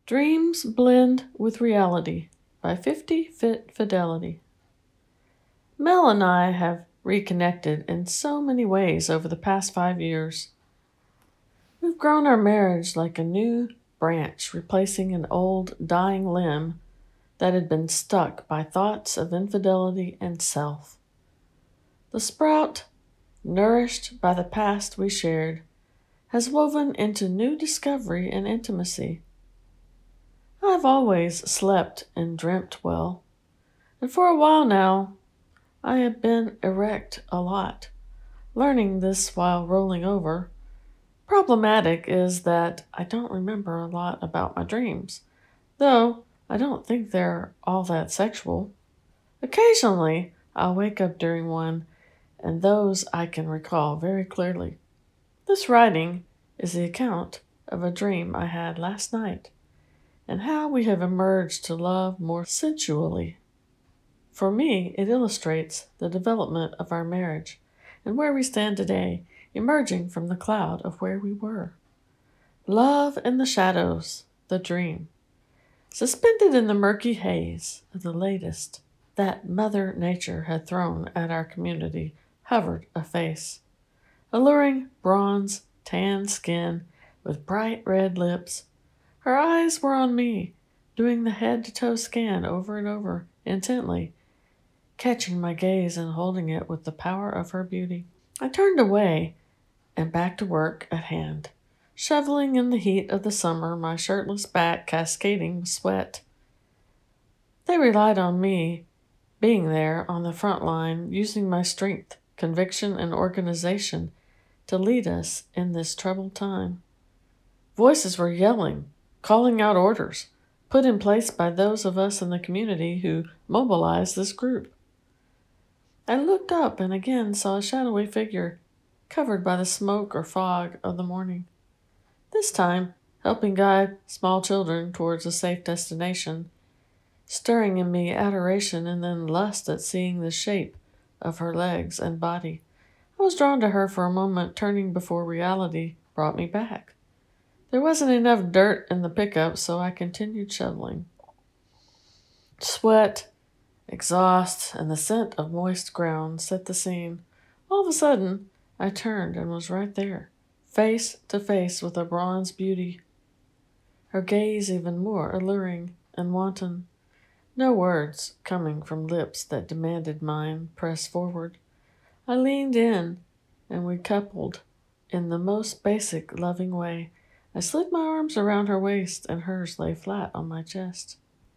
Dreams Blend with Reality by 50 Fit Fidelity. Mel and I have reconnected in so many ways over the past 5 years. We've grown our marriage like a new branch, replacing an old, dying limb that had been stuck by thoughts of infidelity and self. The sprout, nourished by the past we shared, has woven into new discovery and intimacy. I've always slept and dreamt well, and for a while now I have been erect a lot, learning this while rolling over. Problematic is that I don't remember a lot about my dreams, though I don't think they're all that sexual. Occasionally I'll wake up during one, and those I can recall very clearly. This writing is the account of a dream I had last night, and how we have emerged to love more sensually. For me, it illustrates the development of our marriage and where we stand today, emerging from the cloud of where we were. Love in the shadows, the dream. Suspended in the murky haze of the latest that Mother Nature had thrown at our community hovered a face. Alluring bronze, tan skin with bright red lips. Her eyes were on me, doing the head-to-toe scan over and over, intently, catching my gaze and holding it with the power of her beauty. I turned away and back to work at hand, shoveling in the heat of the summer, my shirtless back cascading with sweat. They relied on me being there on the front line, using my strength, conviction, and organization to lead us in this troubled time. Voices were yelling, calling out orders, put in place by those of us in the community who mobilized this group. I looked up and again saw a shadowy figure covered by the smoke or fog of the morning, this time helping guide small children towards a safe destination, stirring in me adoration and then lust at seeing the shape of her legs and body. I was drawn to her for a moment, turning before reality brought me back. There wasn't enough dirt in the pickup, so I continued shoveling. Sweat, exhaust, and the scent of moist ground set the scene. All of a sudden, I turned and was right there, face to face with a bronze beauty, her gaze even more alluring and wanton. No words coming from lips that demanded mine pressed forward. I leaned in, and we coupled in the most basic, loving way. I slid my arms around her waist, and hers lay flat on my chest.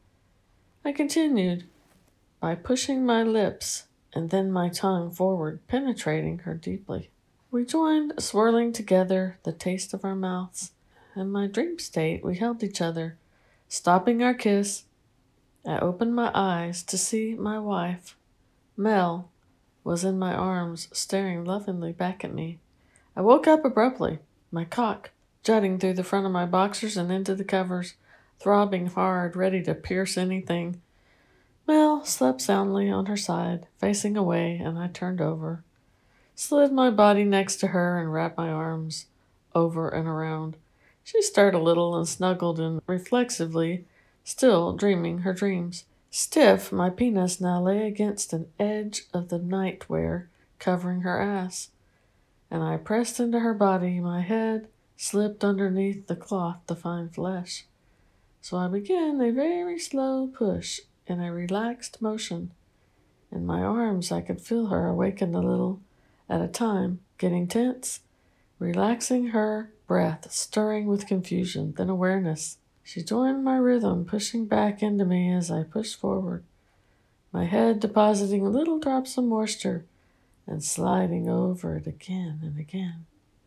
I continued by pushing my lips and then my tongue forward, penetrating her deeply. We joined, swirling together the taste of our mouths. In my dream state, we held each other, stopping our kiss. I opened my eyes to see my wife, Mel, was in my arms, staring lovingly back at me. I woke up abruptly, my cock jutting through the front of my boxers and into the covers, throbbing hard, ready to pierce anything. Mel slept soundly on her side, facing away, and I turned over, slid my body next to her, and wrapped my arms over and around. She stirred a little and snuggled in reflexively, still dreaming her dreams. Stiff, my penis now lay against an edge of the nightwear covering her ass, and I pressed into her body. My head slipped underneath the cloth to find flesh. So I began a very slow push in a relaxed motion. In my arms I could feel her awaken a little at a time, getting tense, relaxing her breath, stirring with confusion, then awareness. She joined my rhythm, pushing back into me as I pushed forward, my head depositing little drops of moisture and sliding over it again and again.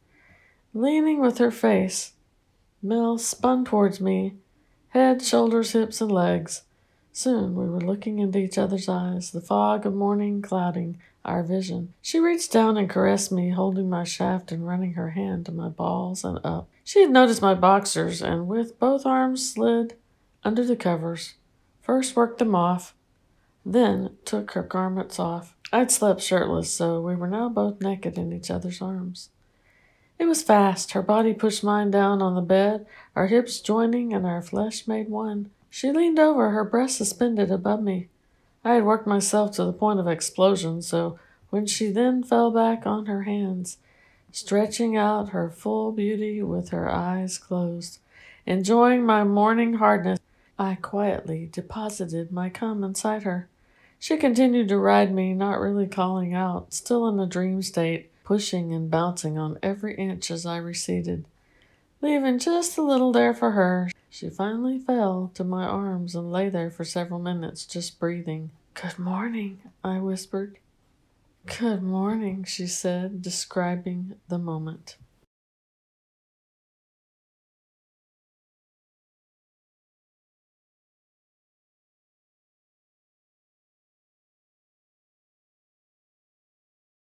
Leaning with her face, Mel spun towards me, head, shoulders, hips, and legs. Soon we were looking into each other's eyes, the fog of morning clouding our vision. She reached down and caressed me, holding my shaft and running her hand to my balls and up. She had noticed my boxers, and with both arms slid under the covers, first worked them off, then took her garments off. I'd slept shirtless, so we were now both naked in each other's arms. It was fast. Her body pushed mine down on the bed, our hips joining and our flesh made one. She leaned over, her breast suspended above me. I had worked myself to the point of explosion, so when she then fell back on her hands, stretching out her full beauty with her eyes closed, enjoying my morning hardness, I quietly deposited my cum inside her. She continued to ride me, not really calling out, still in a dream state, pushing and bouncing on every inch as I receded, leaving just a little there for her. She finally fell to my arms and lay there for several minutes, just breathing. "Good morning," I whispered. "Good morning," she said, describing the moment.